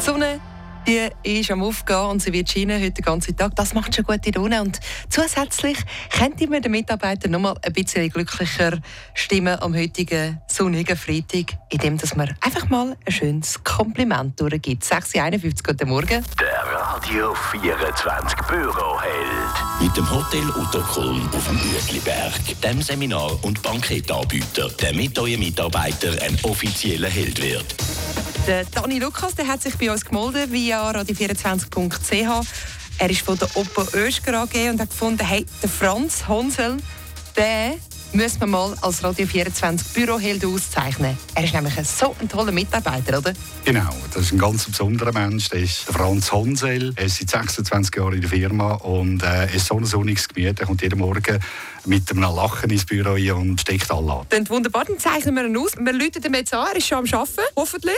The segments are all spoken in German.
Sonne, die ist am Aufgehen und sie wird scheinen heute den ganzen Tag. Das macht schon gute Laune. Und zusätzlich könnte man den Mitarbeiter noch mal ein bisschen glücklicher stimmen am heutigen sonnigen Freitag, indem man einfach mal ein schönes Kompliment durchgibt. 6:51 Uhr, guten Morgen. Der Radio 24 Büroheld. Mit dem Hotel Uttokulm auf dem Uetliberg, dem Seminar- und Banketanbieter, der mit euren Mitarbeitern ein offizieller Held wird. Der Dani Lukas, der hat sich bei uns gemeldet via radio24.ch. Er ist von der Oppo Oeschger AG und hat gefunden, hey, der Franz Honsel, den müssen wir mal als Radio 24 Büroheld auszeichnen. Er ist nämlich so ein toller Mitarbeiter, oder? Genau, das ist ein ganz besonderer Mensch. Das ist der Franz Honsel. Er ist seit 26 Jahren in der Firma und ist so ein sonniges Gemüt. Er kommt jeden Morgen mit einem Lachen ins Büro rein und steckt alle an. Dann wunderbar, dann zeichnen wir ihn aus. Wir rufen ihn jetzt an, er ist schon am Arbeiten, hoffentlich.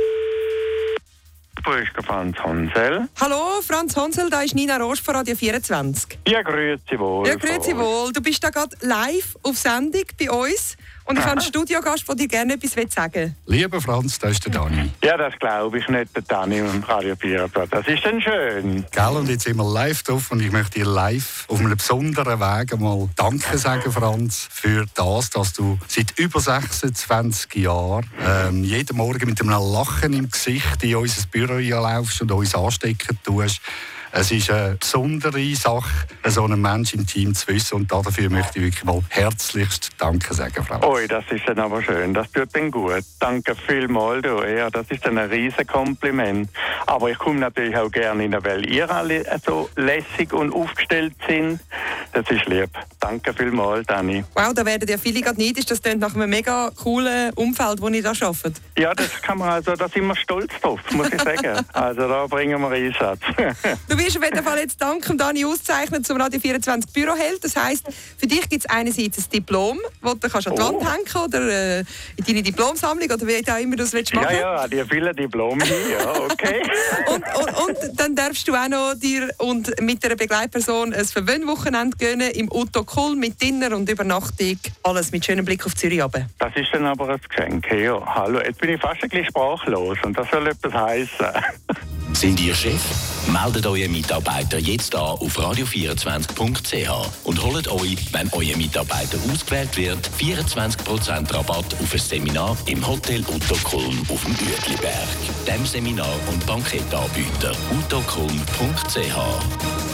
Franz Honsel. Hallo, Franz Honsel, da ist Nina Rosch von Radio 24. Ja, grüezi wohl. Ja, grüezi wohl. Du bist da gerade live auf Sendung bei uns und ich habe einen Studiogast, der dir gerne etwas sagen will. Lieber Franz, das ist der Dani. Ja, das glaube ich nicht, der Dani und Radio 24. Das ist dann schön. Gell, und jetzt sind wir live drauf und ich möchte dir live auf einem besonderen Weg einmal Danke sagen, Franz, für das, dass du seit über 26 Jahren jeden Morgen mit einem Lachen im Gesicht in unser Büro laufst und uns anstecken tust. Es ist eine besondere Sache, so einen Menschen im Team zu wissen. Und dafür möchte ich wirklich mal herzlichst Danke sagen, Franz. Ui, das ist dann aber schön. Das tut dann gut. Danke vielmals, du. Ja, das ist dann ein riesen Kompliment. Aber ich komme natürlich auch gerne rein, weil ihr alle so lässig und aufgestellt sind. Das ist lieb. Danke vielmals, Dani. Wow, da werden ja viele gerade neidisch. Das klingt nach einem mega coolen Umfeld, wo ihr da arbeitet. Ja, das kann man also, da sind wir stolz drauf, muss ich sagen. Also da bringen wir Einsatz. Du wirst auf jeden Fall jetzt dank Dani auszeichnen zum Radio 24 Büroheld. Das heisst, für dich gibt es einerseits ein Diplom, das du kannst an die Wand hängen oder in deine Diplomsammlung oder wie auch immer du es machen willst. Ja, die vielen Diplome hier, ja, okay. und dann darfst du auch noch dir und mit einer Begleitperson ein Verwöhnwochenende gönnen im Uttokulm mit Dinner und Übernachtung. Alles mit schönem Blick auf Zürich runter. Das ist dann aber ein Geschenk. Ja, hallo, jetzt bin ich fast ein bisschen sprachlos und das soll etwas heissen. Sind ihr Chef? Meldet eure Mitarbeiter jetzt an auf radio24.ch und holt euch, wenn euer Mitarbeiter ausgewählt wird, 24% Rabatt auf ein Seminar im Hotel Uttokulm auf dem Uetliberg, dem Seminar- und Banketanbieter uttokulm.ch.